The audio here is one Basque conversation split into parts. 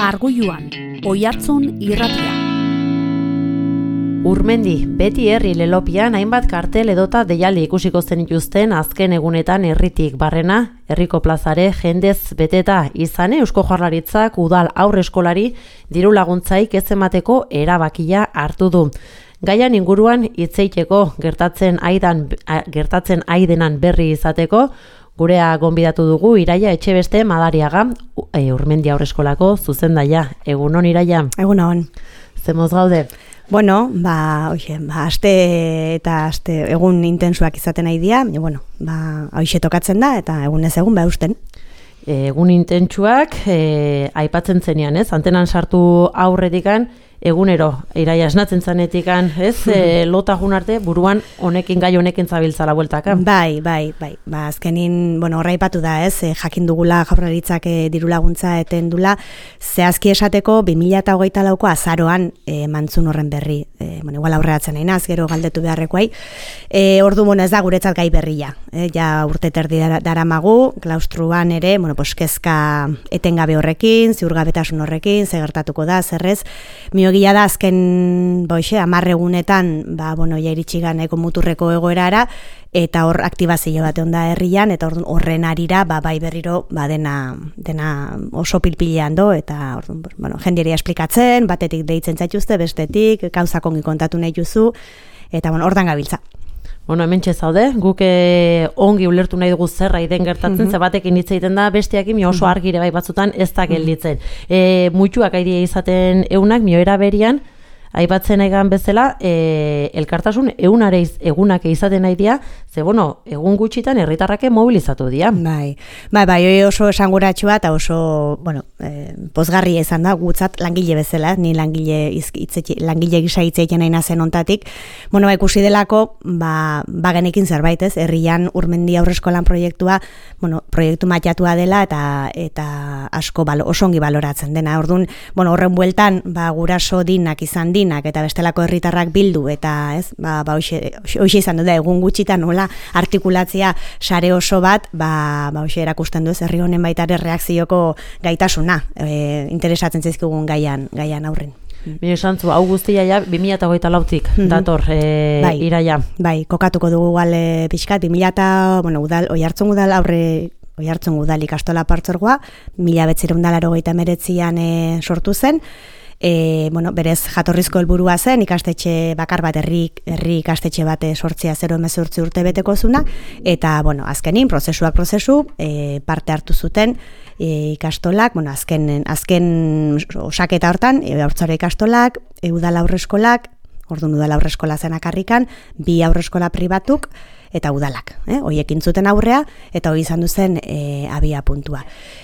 Margulluan, Oiartzun irratia. Urmendi, beti herri lelopian hainbat kartel edota deialdi ikusiko zenituzten azken egunetan herritik barrena, herriko plazare jendez beteta izane Eusko Jaurlaritzak udal aurreskolari diru laguntzaik ez emateko erabakia hartu du. Gaian inguruan hitzeiteko gertatzen aidenan berri izateko, gurea gonbidatu dugu Iraia Etxebeste Madariaga, Urmendi aurreskolako zuzendaia. Egunon, Iraia? Egunon. Zemoz gaude? Bueno, aste egun intensuak izaten nahi dira, hoxe tokatzen da, eta egunez egun usten. Egun intentsuak, aipatzen zenean, ez? Antenan sartu aurretikan, egunero, Iraia esnatzen zanetikan, ez? Lotagun arte, buruan gai honekin zabiltzala bueltaka. Bai. Azkenin, horra aipatu da, ez? Jakin dugula Jaurlaritzak diru laguntza eten dula, zehazki esateko 2024ko azaroan mantzun horren berri. Igual aurreatzen nahi naz, gero galdetu beharrekoai. Ordu, ez da guretzat gai berria. Ja urte terdi daramagu, klaustruan ere, kezka etengabe horrekin, ziurgabetasun horrekin, ze gertatuko da, zerrez. Miogia da azken 10 egunetan, ja iritsi ganeko muturreko egoerara, eta hor aktibazio bat onda herrian, eta horren arira, bai berriro, dena oso pilpilean do, eta jenderia esplikatzen, batetik deitzen zaituzte, bestetik, gauzak ongi kontatu nahi duzu, eta hortan gabiltza. Hemen txezaude, guk ongi ulertu nahi dugu zerra iden gertatzen, zebatekin hitz egiten da, besteakin oso argire bai batzutan ez da gelditzen. Muituak aidea izaten eunak, mioera berian, aipatzen aigan bezala, elkartasun egunak izaten nahi dira, ze egun gutxitan herritarrake mobilizatu dira. Bai, oso esanguratsua eta oso, pozgarria izan da, gutzat langile bezala, ni langile gisa hitz egiten nahi nazen ontatik. Ikusi delako, genekin zerbait ez, herrian Urmendi aurreskolan proiektua, proiektu matiatua dela eta asko oso ongi baloratzen dena. Orduan, horren bueltan, guraso dinak izan dinak eta bestelako herritarrak bildu eta ez, hoxe izan du da egun gutxitan nola artikulatzea sare oso bat, hoxe erakusten du ez herri honen baita ere reakzioko gaitasuna, interesatzen zaizkigun gaian aurren. Santzu, hau guztia ja 2024tik dator Iraia. Bai, kokatuko dugu igual pixkat, Oiartzun udal ikastola partzuergoa, 1989an sortu zen. Berez jatorrizko helburua zen ikastetxe bakar bat herri ikastetxe bat sortzea 0-18 urte beteko zuna, eta azkenin prozesu parte hartu zuten ikastolak, azken osaketa hortan, haurtzaro ikastolak, udal aurreskolak, orduan udal aurreskola zenak harrikan, 2 aurreskola pribatuk, eta udalak. Hoiekin zuten aurrea, eta hori izan duzen abia puntua.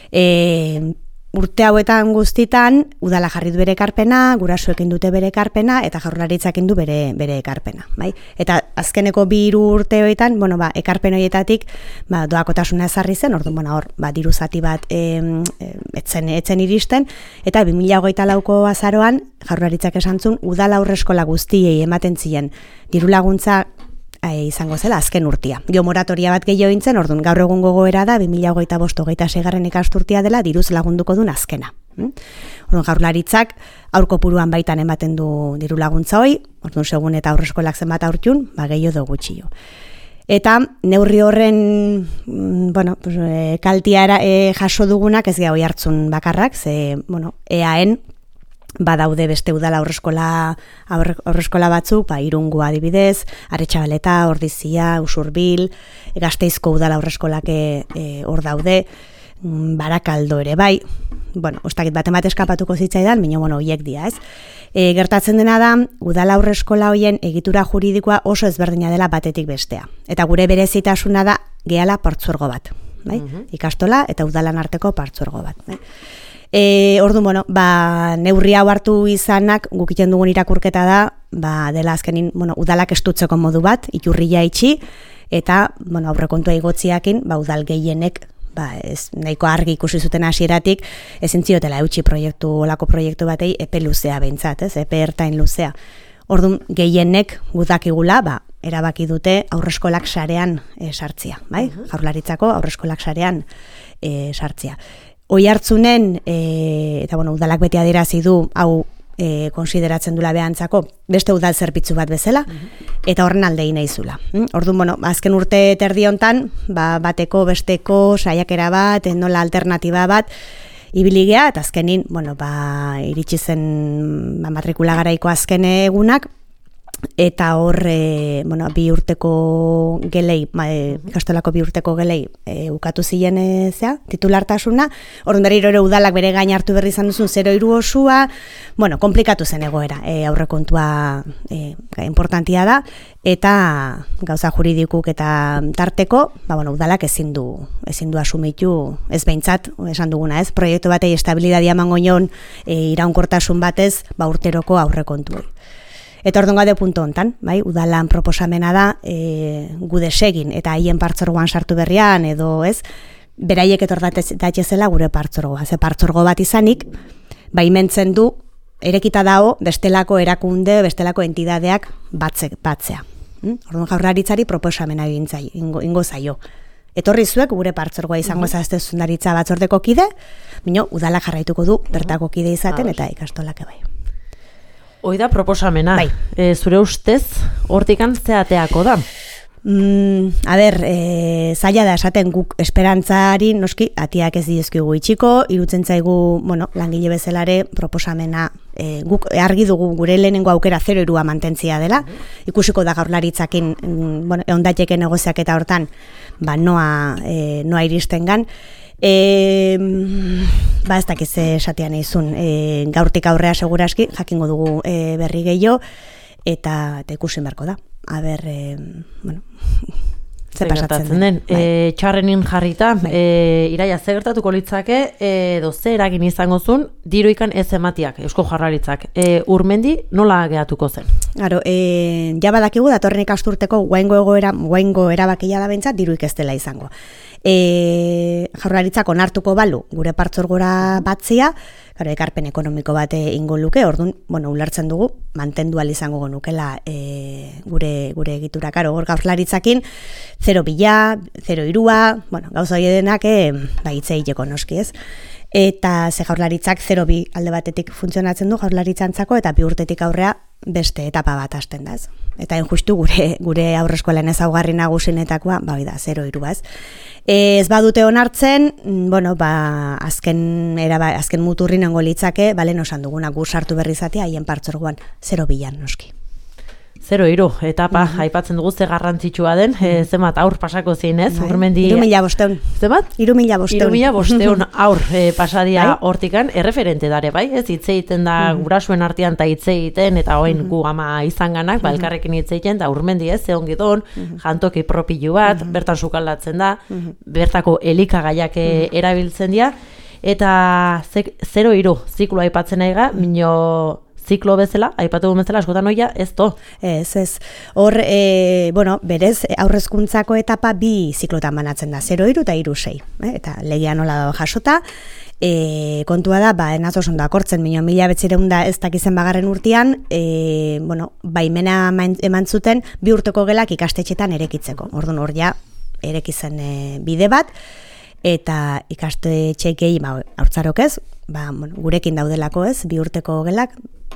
Urte hauetan guztitan, udala jarri du bere ekarpena, gurasoekin dute bere ekarpena, eta Jaurlaritzakin du bere ekarpena. Eta azkeneko 2 urte hoetan, ekarpen horietatik doakotasuna ezarri zen, orduan hor, diru zati bat etzen iristen, eta 2024ko azaroan, Jaurlaritzak esantzun, udala aurreskola guztiei ematen ziren diru laguntza izango zela azken urtia. Moratoria bat gehiago intzen, orduan gaur egun gogoera da 2025-26 ikasturtea dela diruz lagunduko duen azkena. Orduan Jaurlaritzak aurko puruan baitan ematen du diru laguntza hoi, orduan segun eta aurreskolak zenbat aurtxun, gehiago do gutxio. Eta neurri horren kaltia jaso dugunak ez geha Oiartzun bakarrak, ze EAen badaude beste udala aurreskola batzuk, Irungo adibidez, Aretxabaleta, Ordizia, Usurbil, Gasteizko udala aurreskolak hor daude, Barakaldo ere bai, ostakit bat eskapatuko zitzaidan, hoiek dira, ez? Gertatzen dena da, udala aurreskola hoien egitura juridikoa oso ezberdina dela batetik bestea. Eta gure berezitasuna da gehala partzuergo bat, ikastola eta udalan arteko partzuergo bat. Orduan, neurri hau hartu izanak guk egiten dugun irakurketa da, dela azkenin, udalak estutzeko modu bat, iturria itxi, eta, aurrekontua igotziakin, udal gehienek, nahiko argi ikusi zuten hasieratik, ezin ziotela eutxi olako proiektu batei epe luzea behintzat, epe ertain luzea. Orduan, gehienek gudakigula, erabaki dute aurreskolak sarean sartzia, Jaurlaritzako aurreskolak sarean sartzia. Oihartzunen, eta udalak beti adierazi du, hau konsideratzen dula behantzako, beste udal zerbitzu bat bezala, eta horren alde naizula. Orduan, azken urte terdi hontan, bateko, besteko, saiakera bat, nola alternatiba bat, ibiligea, eta azkenin, iritsi zen matrikula garaiko azken egunak, eta hor, bi urteko gelei, ikastolako 2 urteko gelei ukatu ziren titulartasuna, orduan berriro ere udalak bere gain hartu berri izan duzun 0,3 osua, komplikatu zen egoera, aurrekontua importantia da, eta gauza juridikuk eta tarteko, udalak ezin du asumitu, ez behintzat, esan duguna ez, proiektu batei estabilidadia emango nion iraunkortasun batez, urteroko aurrekontu. Eta orduan gaude puntu hontan, udalan proposamena da, gu desegin eta haien partzuergoan sartu berrian, edo ez, beraiek etordatezela gure partzuergoa. Ze partzuergo bat izanik, baimentzen du, erekita dago, bestelako erakunde, bestelako entidadeak batzea. Orduan Jaurlaritzari proposamena ingo zaio. Etorri zuek gure partzuergoa izango zazte zuzendaritza batzordeko kide, bino, udala jarraituko du, bertako kide izaten, eta ikastolak bai. Hoi da proposamena, zure ustez, hortikan zeateako da? Zaila da esaten guk esperantzari, noski, atiak ez dizkigu itxiko, irutzen zaigu, langile bezalare proposamena, guk argi dugu gure lehenengo aukera 0,3 mantentzia dela, ikusiko da Jaurlaritzakin, eondateke negoziak eta hortan, noa iristen gan, ez dakiz esatean izun, gaurtik aurrea seguraski, jakingo dugu berri gehiago, eta ikusin beharko da. Ze pasatzen den. Txarrenin jarrita, Iraia, ze gertatuko litzake, edo ze eragin izango zuen, diruikan ez ematiak, Eusko Jaurlaritzak. Urmendi nola gehatuko zen? Ja badakigu, datorren ikasturteko guaingo erabakia da bentsat, diruik ez dela izango. Jaurlaritzak onartuko balu gure partzuergora batzia, ekarpen ekonomiko bat ingo luke, orduan, ulertzen dugu, mantendu ahal izango nukela gure egitura. Hor Jaurlaritzakin 0,2, 0,3, gauza hori denak hitze egiteko noski ez. Eta ze Jaurlaritzak 0,2 alde batetik funtzionatzen du Jaurlaritzantzako, eta 2 urtetik aurrea beste etapa bat hasten da ez. Eta justu gure aurreskolen ezaugarri nagusienetakoa, da, 0,3 ez. Ez badute onartzen, azken muturri nengo litzake, balen osan duguna gu sartu berri izatea, haien partzuergoan 0,2 noski. 0,3 etapa, aipatzen dugu ze garrantzitsua den, zemat aur pasako zein ez, Urmendi... 3.500. Zemat? 3.500 aur pasadia hortikan, erreferente dare, bai? Ez hitz egiten da gurasuen artean eta hitz egiten, eta hoen gu ama izan ganak, elkarrekin hitz egiten, eta Urmendi ez, zeon giton, jantoki propilu bat, bertan sukaldatzen da, bertako elikagaiak erabiltzen dira, eta 0,3 zikloa aipatzen aiga, minio... ziklo bezala, aipatu bezala, askotan oia, ez to. Ez. Hor, berez, aurrezkuntzako etapa 2 ziklotan banatzen da, 0,3 eta 3,6. Eta legia nola dago jasota, kontua da, enaz oso ondo akortzen, 1900 ez dakizen bagarren urtean, baimena eman zuten 2 urteko gelak ikastetxetan erekitzeko. Orduan hor ja, erekizen bide bat, eta ikastetxekei, haurtzarok ez, gurekin daudelako ez, 2 urteko gelak,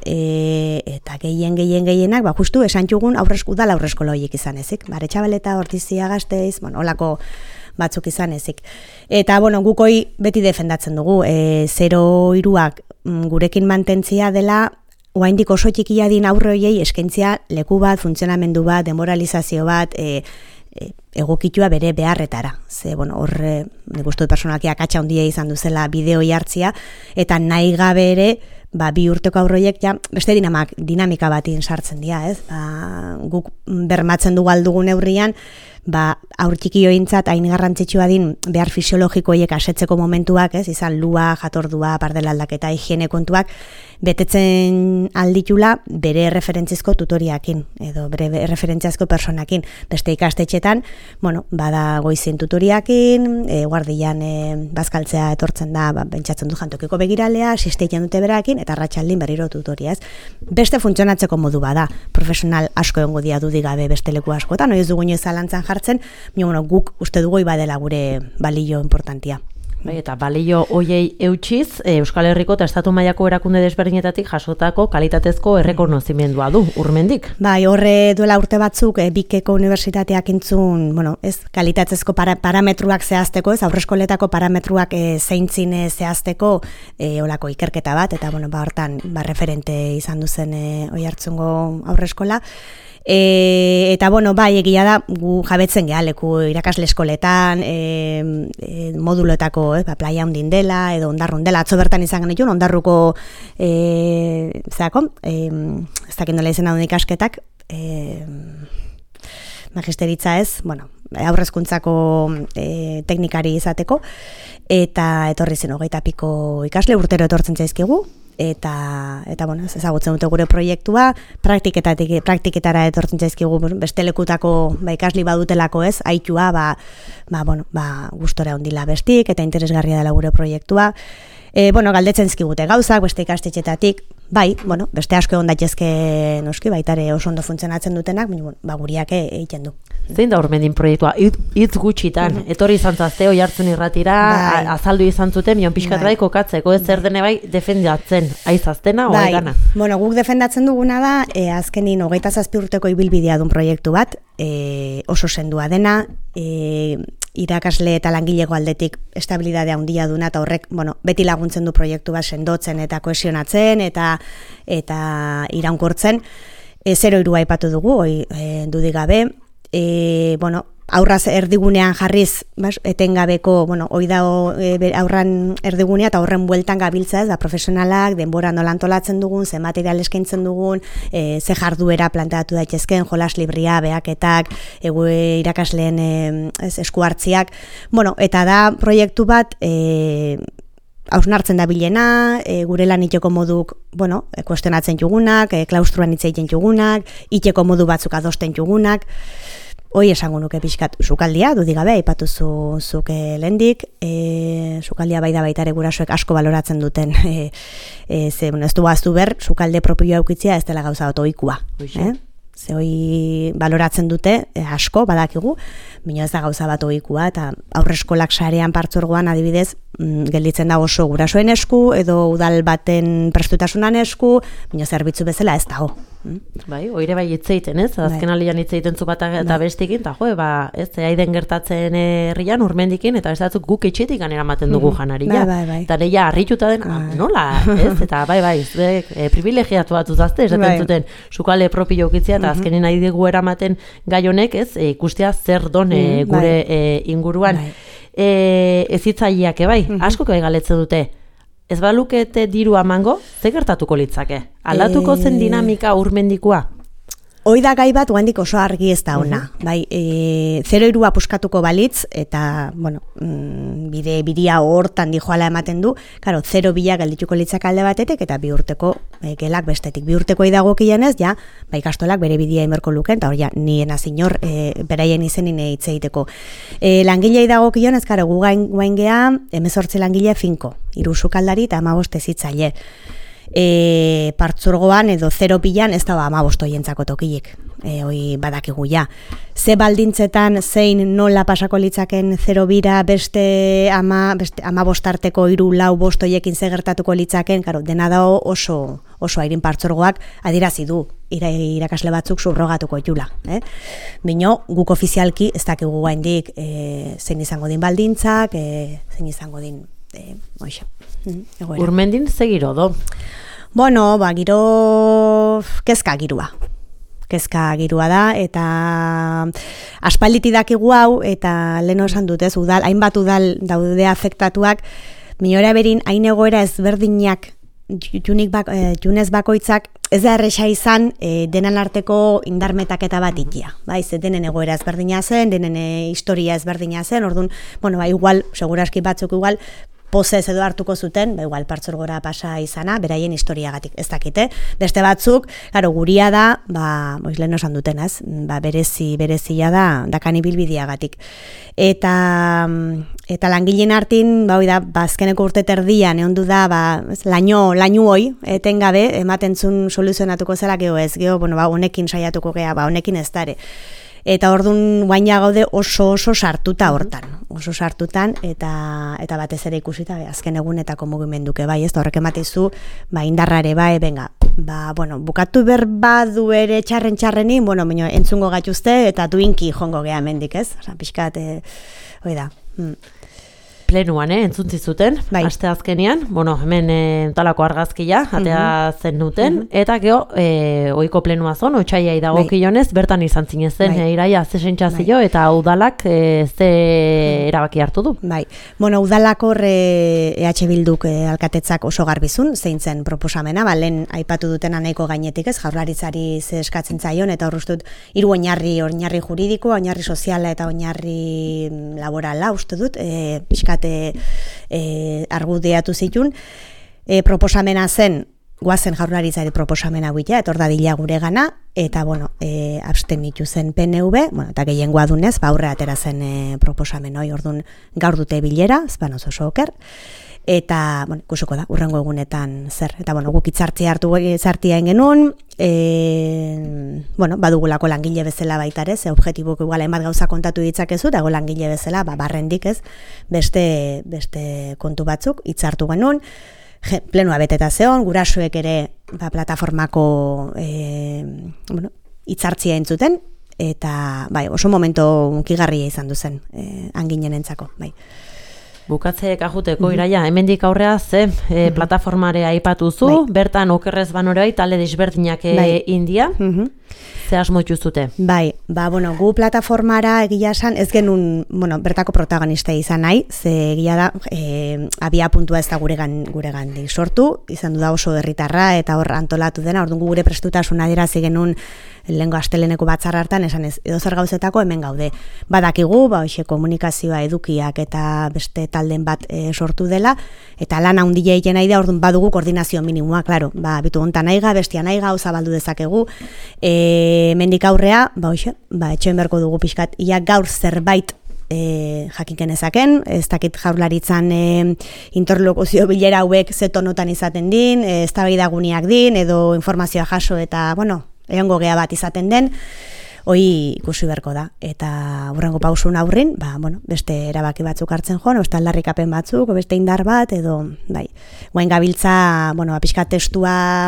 eta gehienak, justu esan txugun udala aurreskola horiek izan ezik. Aretxabaleta, Ortizia, Gasteiz, olako batzuk izan ezik. Eta, gukoi beti defendatzen dugu, 0,3ak gurekin mantentzia dela, oraindik oso txikia din aurre horiei eskaintzia leku bat, funtzionamendu bat, demoralizazio bat, egokitua bere beharretara. Ze, horre, nik uste dut personalki akatsa handia izan duzela bideoi hartzia, eta nahi gabe ere, 2 urteko aurroiek ja beste dinamika batin sartzen dira, ez? Guk bermatzen dugu aldugun neurrian, aur txiki hointzat hain garrantzitsua din behar fisiologikoiek asetzeko momentuak, ez? Izan lua, jatordua, pardela aldaketa, higiene kontuak, betetzen alditula bere referentzizko tutoriakin, edo bere referentziazko personakin. Beste ikastetxetan, bada goizien tutoriakin, guardian bazkaltzea etortzen da, bentsatzen du jantokiko begiralea, sisteian dute berakin, eta arratsaldin berriro tutoria, ez? Beste funtzionatzeko modu bada, profesional asko egongo dia dudigabe beste leku askotan, ez dugu inoiz zalantzan jartzen, guk uste dugu ibadela gure balio importantia. Bai, eta balio hoiei eutxiz, Euskal Herriko eta Estatu mailako erakunde desberdinetatik jasotako kalitatezko errekonozimendua du, Urmendik. Bai, horre duela urte batzuk, Bikeko Unibertsitateak entzun, kalitatezko parametruak zehazteko, aurreskoletako parametruak zeintzin zehazteko olako ikerketa bat, eta hortan referente izan duzen Oiartzungo aurreskola. Eta bai, egia da, gu jabetzen geha leku irakasle eskoletan, moduloetako playa hundin dela, edo ondarrun dela, atzo bertan izan genitun, ondarruko ez dakit nola izan dauden ikasketak, magisteritza ez, aurrezkuntzako teknikari izateko, eta etorri zen 20 piko ikasle, urtero etortzen zaizkigu, eta ezagutzen dute gure proiektua, praktiketara etortzen zaizkigu beste lekutako ikasli badutelako ez, aitua, gustora ondila bestik, eta interesgarria dela gure proiektua. Galdetzen zizkigute gauzak, beste ikastetxetatik, beste asko egon daitezke noski, baitare oso ondo funtzionatzen dutenak, guriak egiten du. Zein da Urmendin proiektua? Hitz gutxitan, etorri izan zazte, Oiartzun irratira, azaldu izan zuten, mion pixkat bai kokatzeko, ez zer dene bai defendatzen, aizaztena, o gana? Guk defendatzen duguna da, azkenin 27 urteko ibilbidea duen proiektu bat, oso sendua dena, irakasle eta langilego aldetik estabilidadea handia duna, eta horrek beti laguntzen du proiektu bat sendotzen eta kohesionatzen eta iraunkortzen. 0,3 aipatu dugu, dudik gabe, aurraz erdigunean jarriz etengabeko, hoi da aurran erdigunea eta horren bueltan gabiltza ez, profesionalak, denbora nola antolatzen dugun, ze material eskaintzen dugun, ze jarduera planteatu daitezken, jolas libria, behaketak, irakasleen esku hartziak, eta da proiektu bat, hausnartzen da bilena, gure lan iteko moduk, kuestionatzen jugunak, klaustruan hitz egiten jugunak, iteko modu batzuk adosten jugunak, hoi esango nuke pixkat sukaldia, dudik gabe, aipatu zuk lehendik, sukaldia bai da baitare gurasoek asko baloratzen duten, ez du baztu ber, sukalde propioa eukitzia ez dela gauza bat ohikoa. Ze hoi baloratzen dute, asko badakigu, bino ez da gauza bat ohikoa, eta aurreskolak sarean partzuergoan adibidez, gelditzen da oso gurasoen esku, edo udal baten prestutasunan esku, bino zerbitzu bezala ez dago. Bai, oire bai hitzeiten, ez? Azken alian hitzeiten zu bat eta bestikin, eta ez, haiden gertatzen herrian Urmendikin, eta ez datzuk guk etxetik eramaten dugu janaria. Eta neia harrituta den, nola, ez? Eta bai, privilegiatu bat uzazte, esaten zuten, sukale propio ukitzia, eta azkenin nahi dugu eramaten gai honek, ez? Ikustea zer don gure inguruan. Ezitzaileak bai, asko bai galetzen dute. Ez balukete diru amango, ze gertatuko litzake? Aldatuko zen dinamika Urmendikoa? Hoi da gai bat, oandik oso argi ez da ona. 0,3 puskatuko balitz, eta, bidia hortan dijoala ematen du, 0,2 geldituko litzak alde batetik, eta 2 urteko gelak bestetik. 2 urteko idagokien ez, ikastolak bere bidia imerko luken, eta hori nien azinor, beraien izenin hitz egiteko. Langile idagokion ez, gu gain geha, 18 langile finko, 3 sukaldari eta 15 ezitzaile. Partzuergoan edo 0,2 ez da 15 hoientzako tokilik, hoi badakigu ja. Ze baldintzetan zein nola pasako litzaken 0,2 beste 15 arteko 3-4 hoiekin ze gertatuko litzaken, dena da oso airin partzuergoak adierazi du irakasle batzuk subrogatuko ditula. Bino, guk ofizialki ez dakigu gaindik zein izango din baldintzak, zein izango din Urmendin ze giro do? Giro kezka girua da, eta aspalditi dakigu hau, eta lehen esan dut ez, hainbat udal daude afektatuak, minora berin hain egoera ezberdinak junez bakoitzak, ez da erresa izan denan arteko indarmetaketa bat ikia. Ze denen egoera ezberdina zen, denen historia ezberdina zen, orduan, igual, seguraski batzuk igual, pozez edo hartuko zuten, igual partzuergora pasa izana, beraien historiagatik ez dakite. Beste batzuk, guria da, lehen osan duten, ez? Berezia da, dakan ibilbideagatik. Eta langileen artin, azkeneko urte terdian, egondu da, lainu hoi, etengabe, ematen zun soluzionatuko zela, geho ez, honekin saiatuko geha, honekin ez dare. Eta orduan guaina gaude oso sartuta hortan. Oso sartutan eta batez ere ikusita azken egunetako mugimenduke bai, ez da horrek ematizu, indarrare bai, venga, bukatu berbadu ere txarreni, entzungo gaituzte eta duinki jongo gea mendik, ez? Osa, pixkat, hoi da. Plenuan, entzuntzi zuten, aste azkenean, hemen talako argazkia, atea zen duten, eta geho, oiko plenua zon, otxaiai dagokionez, bertan izan zinezen, Iraia, ze sentsazio, eta udalak ze erabaki hartu du? Udalak hor EH Bilduk alkatetzak oso garbizun, zein zen proposamena, lehen aipatu dutena nahiko gainetik ez, jaurlaritzari ze eskatzen zaion, eta hor ustut, hiru oinarri juridikoa, oinarri soziala eta oinarri laborala, uste dut, pixkat argudiatu zitun, proposamena zen, guazen jaurlaritzari proposamena guitea, eta hor da dila gure gana, eta, abstenitu zen PNV, eta gehiengoa dunez, aurre atera zen proposamen hoi, orduan gaur dute bilera, ezban oso oker, eta, ikusuko da, urrengo egunetan zer, eta, guk itzartzia genuen, badugulako langile bezala baitare, ze objetibuk igual hainbat gauza kontatu ditzakezu, dago langile bezala, barrendik ez, beste kontu batzuk, itzartu genuen, plenua beteta zeon, gurasoek ere plataformako itzartzia entzuten, eta oso momento unkigarria izan duzen, anginen entzako, Bukatzeek ajuteko, Iraia, hemendik aurrea ze plataformare aipatuzu, bertan okerrez banorai talde desberdinak India, ze asmoitu zute? Gu plataformara egia esan, ez genuen, bertako protagonista izan nahi, ze egia da, abia puntua ez da guregandik sortu, izan du da oso herritarra eta hor antolatu dena, orduan gure prestutasuna adierazi genuen lehengo asteleneko batzar hartan, esan ez, edo zer gauzetako hemen gaude. Badakigu, komunikazioa edukiak eta beste talden bat sortu dela, eta lan handia egin nahi da, orduan badugu koordinazio minimoa, klaro, bitu gontan nahiga, bestia nahiga, zabaldu dezakegu, mendik aurrea, etxoen berko dugu pixkat, ia gaur zerbait jakinken ezaken, ez dakit jaurlaritzan interlokuzio bilera hauek zetonotan izaten din, eztabaidaguniak din, edo informazioa jaso eta, egongo gea bat izaten den, hoi ikusi berko da. Eta hurrengo pausun aurrin, beste erabaki batzuk hartzen joan, beste aldarrikapen batzuk, beste indar bat, edo, guain gabiltza, pixka testua,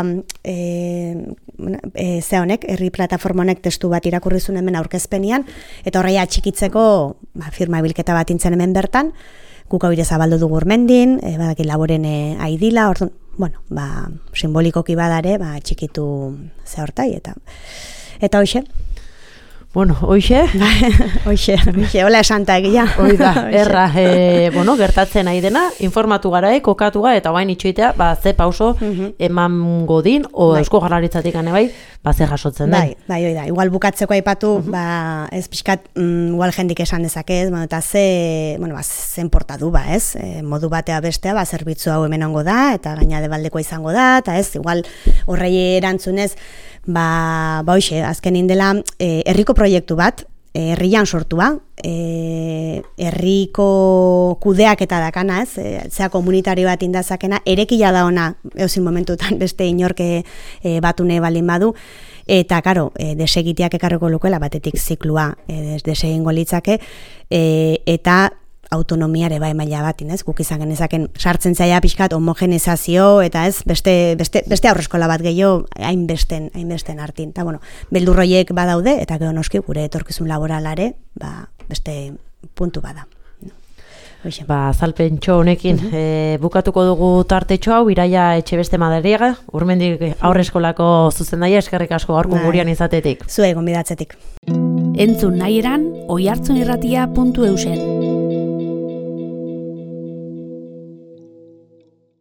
ze honek, herri plataforma honek testu bat irakurrizun hemen aurkezpenian, eta horreia txikitzeko, firma bilketa bat intzen hemen bertan, guk hau ire zabaldu dugu urmendin, badaki laboren aidila, orduan, simbolikoki badare, txikitu ze hortai, eta hoxe. Hoxe, hola esanta egia. Hoi da, erra, gertatzen nahi dena, informatu gara, kokatu gara, eta bain itxoitea, ze pauso eman godin, Eusko Jaurlaritzatik gane zer jasotzen den. Hoi da, igual bukatzeko aipatu, ez pixkat, igual jendik esan dezakez, eta zen portadu, ez, modu batea bestea, zerbitzu hau hemen ongo da, eta gaina debaldekoa izango da, eta ez, igual horrei erantzunez, hoxe, azken indela, herriko proiektu bat, herrian sortua, herriko kudeak eta dakana, ez, zea komunitari bat indazakena, erekila da ona, euzin momentutan beste inorke batune balin badu, eta, karo, desegiteak ekarriko lukuela, batetik ziklua desegingo litzake, eta autonomiare maila batin, ez? Guk izan genezaken sartzen zaia pixkat homogenizazio eta ez beste aurreskola bat gehiago hainbesten hartin. Eta beldurroiek badaude eta gero noski gure etorkizun laboralare, beste puntu bada. Azalpentxo honekin bukatuko dugu tartetxo hau, Iraia Etxebeste Madariaga, urmendik aurreskolako zuzendaia, eskerrik asko gaurko gurean izatetik. Zue gonbidatzetik. Entzun nahi eran, oihartzunirratia.eusen.